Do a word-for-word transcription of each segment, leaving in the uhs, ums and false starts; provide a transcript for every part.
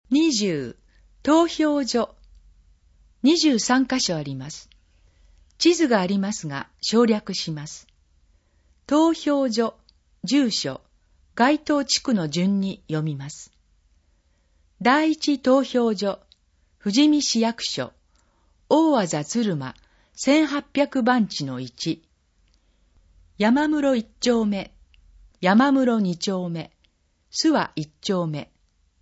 にじゅう、投票所。にじゅうさんかしょあります。地図がありますが、省略します。投票所、住所、該当地区の順に読みます。第一投票所、富士見市役所、大字鶴間、せんはっぴゃくばんちのいち。山室一丁目、山室二丁目、諏訪一丁目。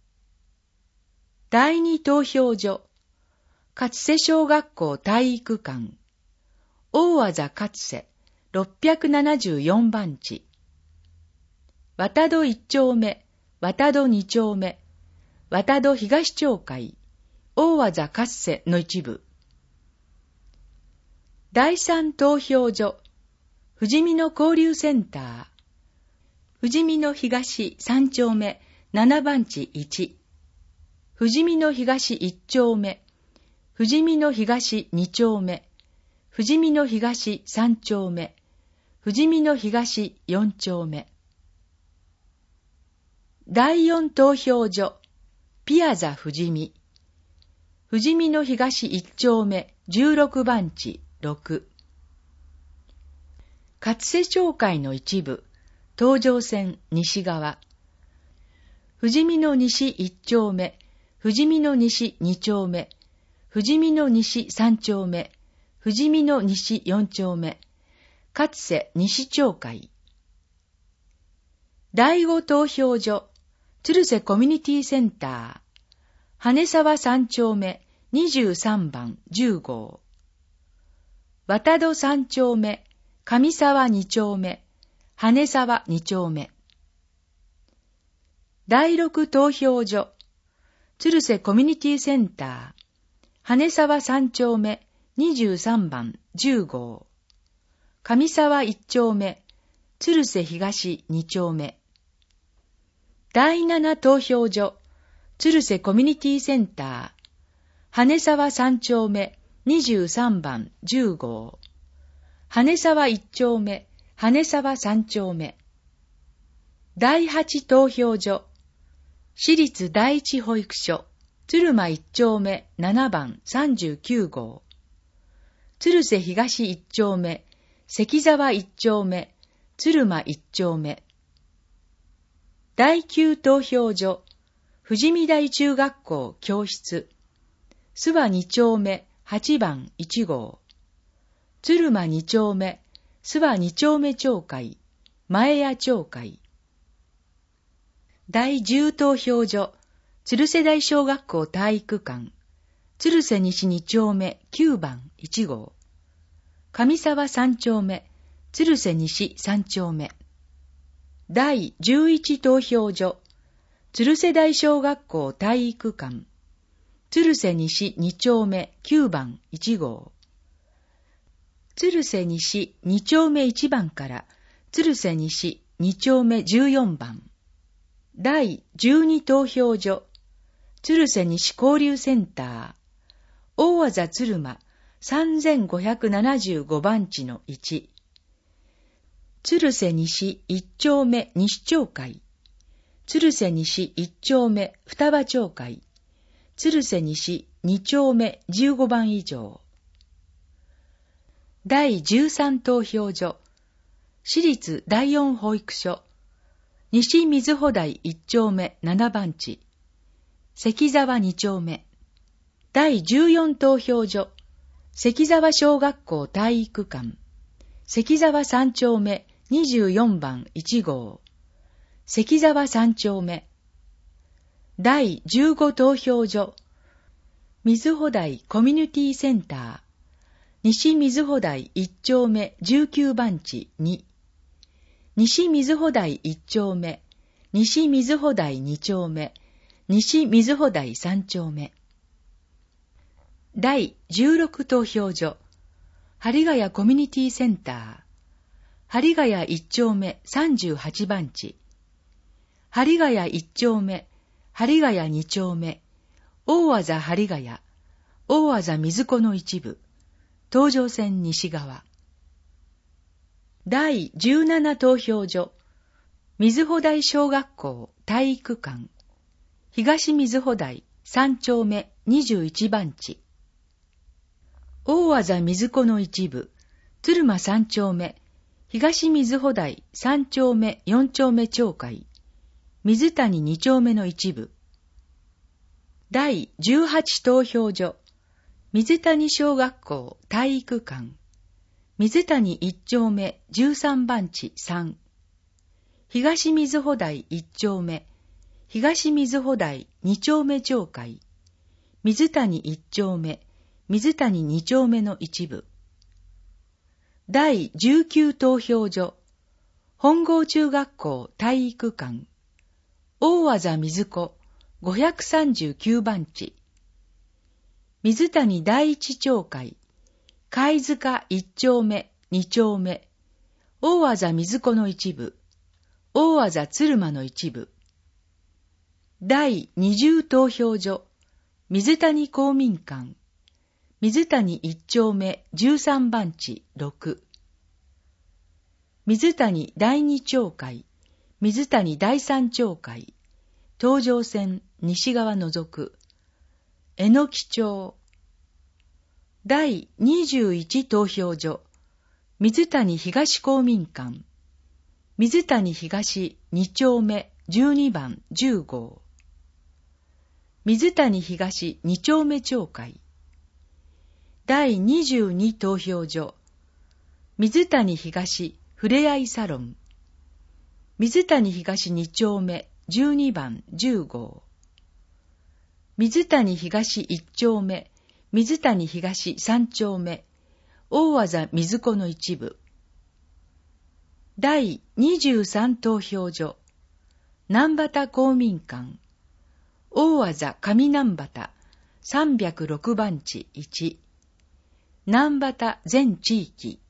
第二投票所、勝瀬小学校体育館、大字勝瀬ろっぴゃくななじゅうよんばんち。渡戸一丁目、渡戸二丁目、渡戸東町会、大字勝瀬の一部。第三投票所、富士見の交流センター、富士見の東三丁目七番地一、富士見の東一丁目、富士見の東二丁目、富士見の東三丁目、富士見の東四丁目。第四投票所、ピアザ富士見、富士見の東一丁目十六番地六。勝瀬町会の一部、東上線西側。富士見の西一丁目、富士見の西二丁目、富士見の西三丁目、富士見の西四丁目、勝瀬西町会。第五投票所、鶴瀬コミュニティセンター、羽沢三丁目にじゅうさんばんじゅう号。渡戸三丁目、上沢二丁目、羽沢二丁目。第六投票所、鶴瀬コミュニティセンター、羽沢三丁目にじゅうさんばんじゅう号。上沢一丁目、鶴瀬東二丁目。第七投票所、鶴瀬コミュニティセンター、羽沢三丁目にじゅうさんばんじゅう号。羽沢一丁目、羽沢三丁目。第八投票所、私立第一保育所、鶴間一丁目ななばんさんじゅうきゅう号。鶴瀬東一丁目、関沢一丁目、鶴間一丁目。第九投票所、富士見台中学校教室、諏訪二丁目はちばんいち号。鶴間二丁目、諏訪二丁目町会、前谷町会。第十投票所、鶴瀬台小学校体育館、鶴瀬西二丁目きゅうばんいち号。上沢三丁目、鶴瀬西三丁目。第十一投票所、鶴瀬台小学校体育館、鶴瀬西二丁目きゅうばんいち号。鶴瀬西二丁目いちばんから鶴瀬西二丁目じゅうよんばん。第十二投票所、鶴瀬西交流センター、大字鶴間さんぜんごひゃくななじゅうごばんちのいち。鶴瀬西一丁目西町会、鶴瀬西一丁目双葉町会、鶴瀬西二丁目じゅうごばん以上。第十三投票所、私立第四保育所、西水穂台一丁目七番地、関沢二丁目。第十四投票所、関沢小学校体育館、関沢三丁目にじゅうよんばんいち号、関沢三丁目。第十五投票所、水穂台コミュニティセンター、西水穂台一丁目じゅうきゅうばんちに、西水穂台一丁目、西水穂台二丁目、西水穂台三丁目。第十六投票所、針ヶ谷コミュニティセンター、針ヶ谷一丁目さんじゅうはちばんち、針ヶ谷一丁目、針ヶ谷二丁目、大字針ヶ谷、大字水子の一部、東上線西側。第十七投票所、水穂台小学校体育館、東水穂台三丁目二十一番地。大和座水子の一部、鶴間三丁目、東水穂台三丁目四丁目町会、水谷二丁目の一部。第十八投票所、水谷小学校体育館、水谷一丁目十三番地三、東水穂台一丁目、東水穂台二丁目町会、水谷一丁目、水谷二丁目の一部。第十九投票所、本郷中学校体育館、大和座水子五百三十九番地、水谷第一町会、貝塚一丁目二丁目、大和座水子の一部、大和座鶴間の一部。第二十投票所、水谷公民館、水谷一丁目十三番地六、水谷第二町会、水谷第三町会、東上線西側除く、榎木町。第二十一投票所、水谷東公民館、水谷東二丁目十二番十号、水谷東二丁目町会。第二十二投票所、水谷東ふれあいサロン、水谷東二丁目十二番十号、水谷東一丁目、水谷東三丁目、大和座水子の一部。第二十三投票所、南畑公民館、大和座上南畑三百六番地一、南畑全地域。